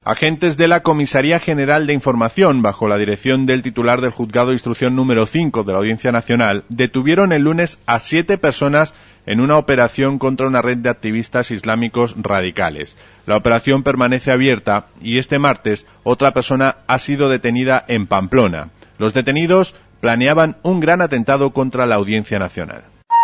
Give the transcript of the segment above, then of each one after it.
Agentes de la Comisaría General de Información, bajo la dirección del titular del Juzgado de Instrucción número 5 de la Audiencia Nacional, detuvieron el lunes a 7 personas en una operación contra una red de activistas islámicos radicales. La operación permanece abierta y este martes otra persona ha sido detenida en Pamplona. Los detenidos planeaban un gran atentado contra la Audiencia Nacional.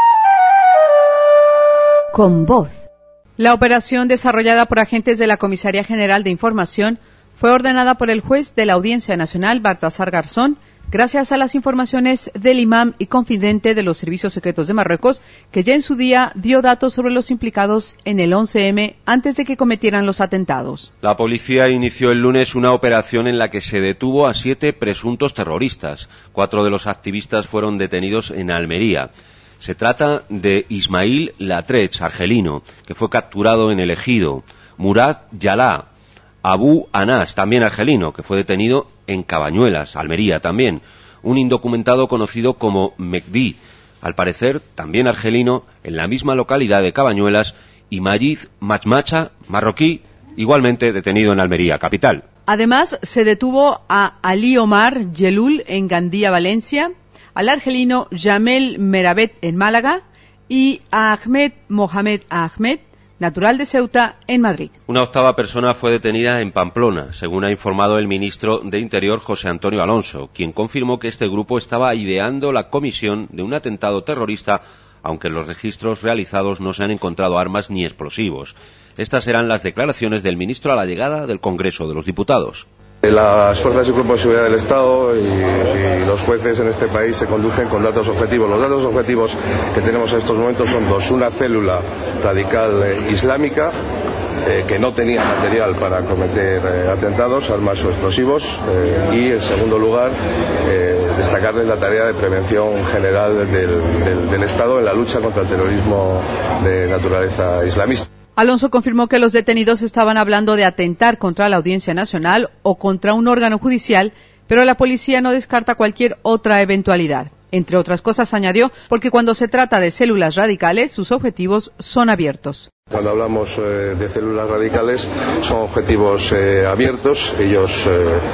Con voz. La operación desarrollada por agentes de la Comisaría General de Información fue ordenada por el juez de la Audiencia Nacional, Baltasar Garzón, gracias a las informaciones del imam y confidente de los Servicios Secretos de Marruecos, que ya en su día dio datos sobre los implicados en el 11M antes de que cometieran los atentados. La policía inició el lunes una operación en la que se detuvo a 7 presuntos terroristas. 4 de los activistas fueron detenidos en Almería. Se trata de Ismail Latrech, argelino, que fue capturado en El Ejido; Murad Yalá, Abu Anas, también argelino, que fue detenido en Cabañuelas, Almería también; un indocumentado conocido como Mehdi, al parecer también argelino, en la misma localidad de Cabañuelas; y Majid Machmacha, marroquí, igualmente detenido en Almería, capital. Además, se detuvo a Ali Omar Yelul en Gandía, Valencia, al argelino Jamel Merabet en Málaga y a Ahmed Mohamed Ahmed, natural de Ceuta, en Madrid. Una 8ª persona fue detenida en Pamplona, según ha informado el ministro de Interior, José Antonio Alonso, quien confirmó que este grupo estaba ideando la comisión de un atentado terrorista, aunque en los registros realizados no se han encontrado armas ni explosivos. Estas eran las declaraciones del ministro a la llegada del Congreso de los Diputados. Las fuerzas y cuerpos de seguridad del Estado y los jueces en este país se conducen con datos objetivos. Los datos objetivos que tenemos en estos momentos son 2. Una célula radical islámica que no tenía material para cometer atentados, armas o explosivos, y en segundo lugar destacarles la tarea de prevención general del Estado en la lucha contra el terrorismo de naturaleza islamista. Alonso confirmó que los detenidos estaban hablando de atentar contra la Audiencia Nacional o contra un órgano judicial, pero la policía no descarta cualquier otra eventualidad. Entre otras cosas, añadió, porque cuando se trata de células radicales, sus objetivos son abiertos. Cuando hablamos de células radicales, son objetivos abiertos. Ellos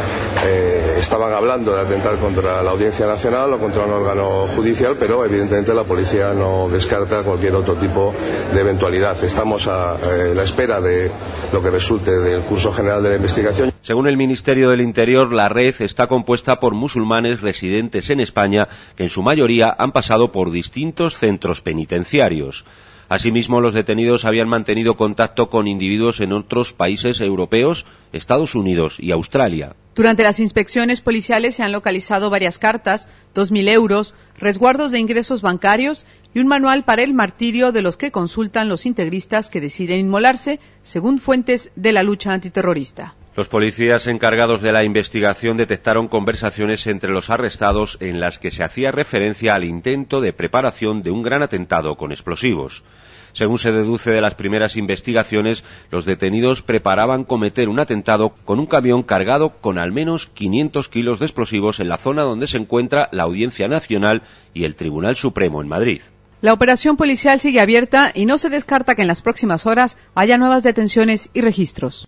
estaban hablando de atentar contra la Audiencia Nacional o contra un órgano judicial, pero evidentemente la policía no descarta cualquier otro tipo de eventualidad. Estamos a la espera de lo que resulte del curso general de la investigación. Según el Ministerio del Interior, la red está compuesta por musulmanes residentes en España que en su mayoría han pasado por distintos centros penitenciarios. Asimismo, los detenidos habían mantenido contacto con individuos en otros países europeos, Estados Unidos y Australia. Durante las inspecciones policiales se han localizado varias cartas, 2.000 euros, resguardos de ingresos bancarios y un manual para el martirio de los que consultan los integristas que deciden inmolarse, según fuentes de la lucha antiterrorista. Los policías encargados de la investigación detectaron conversaciones entre los arrestados en las que se hacía referencia al intento de preparación de un gran atentado con explosivos. Según se deduce de las primeras investigaciones, los detenidos preparaban cometer un atentado con un camión cargado con al menos 500 kilos de explosivos en la zona donde se encuentra la Audiencia Nacional y el Tribunal Supremo en Madrid. La operación policial sigue abierta y no se descarta que en las próximas horas haya nuevas detenciones y registros.